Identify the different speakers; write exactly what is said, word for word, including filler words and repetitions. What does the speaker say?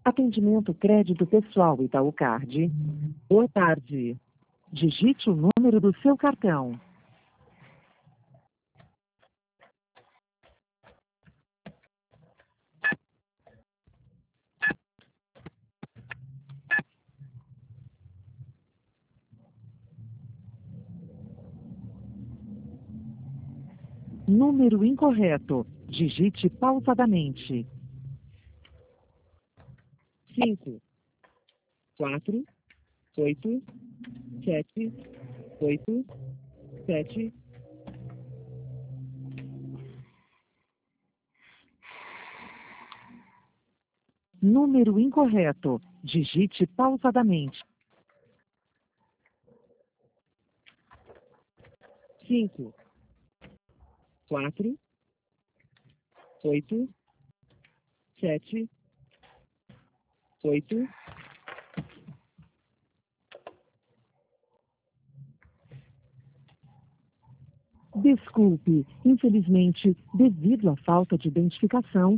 Speaker 1: Atendimento crédito pessoal Itaú Card. Boa tarde. Digite o número do seu cartão. Número incorreto. Digite pausadamente. Cinco, quatro, oito, sete, oito, sete. Número incorreto. Digite pausadamente. Cinco, quatro, oito, sete, oito. Desculpe, infelizmente, devido à falta de identificação,